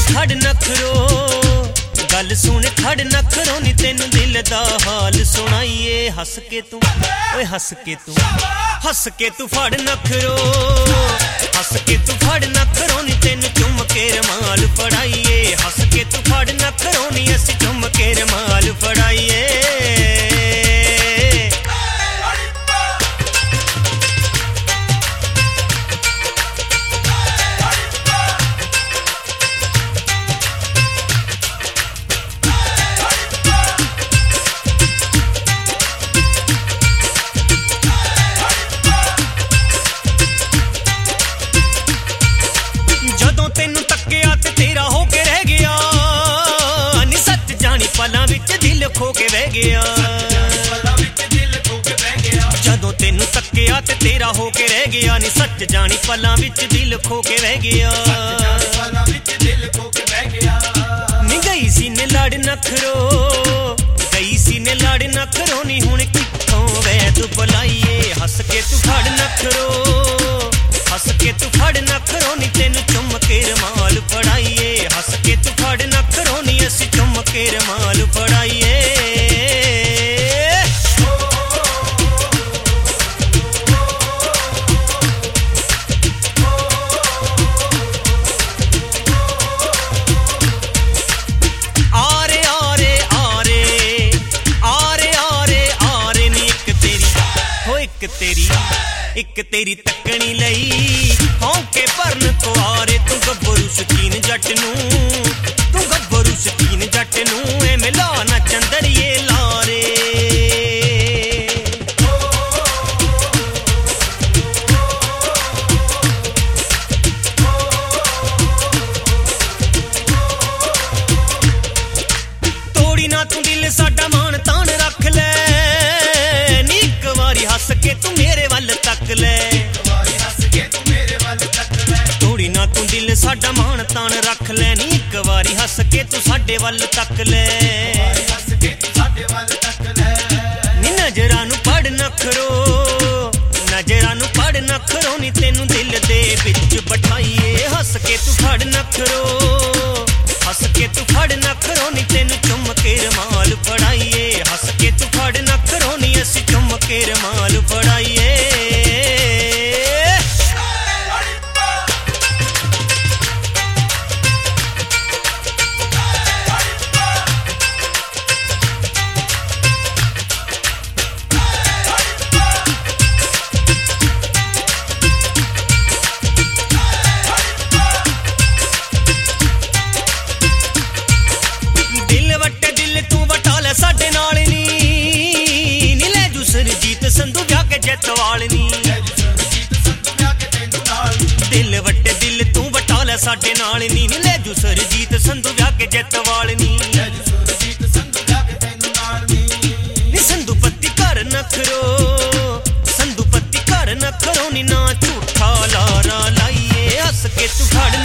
खड़ नखरो गल सुन खड़ नखरो नी तेनू दिल दा हाल सुनाइए हस के तू ओए हस के तू फड़ नखरो हस के तू फड़ नखरो नी तेनू चुम के रमाल फड़ाइए हस के तू फड़ नखरो नी असी चुम के रमाल फड़ाइए तेनू तक्किया ते तेरा होके रह गया नी सच जानी पलां विच दिल खो के बह गया जदों तेनू तक्किया ते तेरा होके रह गया नी सच जानी पलां विच दिल खो के बह गया नी गई सी ने लड़ नखरो गई सी ने लड़ नखरो नी हुण कित्थों वैद बुलाइए हस के तू फड़ नखरो हस के तू फड़ नखरो नी तेनू चुम के रमाल फड़ाइए हस के तू फड़ नखरो नी असी चुम के रमाल फड़ाइए आरे आरे आरे आरे आरे आरे नी एक तेरी तकनी लई हौके भरन तो आरे तू गब्बरू शकीन जट नू एवें ला ना चंदरिए लारे तोड़ी ना तू दिल साडा मान तान रख ले नी एक वारी हस के तू मेरे वल तक ले तोड़ी ना तू दिल साडा मान तान रख ले नी एक वारी हस के तू साडे वल तक ले नी नजरां नू पढ़ नखरो नी तेनू दिल दे विच बिठाइए हस के तू फड़ नखरो हस के तू फड़ नखरो नी तेनू चुम के रमाल फड़ाइए हस के तू फड़ नखरो नी असी चुम के रमाल फड़ाइए साडे नाल नी ले जू सरजीत संधू ब्याह के जैतवाल नी दिल वट्टे दिल तू वटा ले साडे नाल नी ले जू सरजीत संधू ब्याह के जैतवाल नी संधू पत्ती कर नखरो नी ना झूठा लारा लाइए हस के तू फड़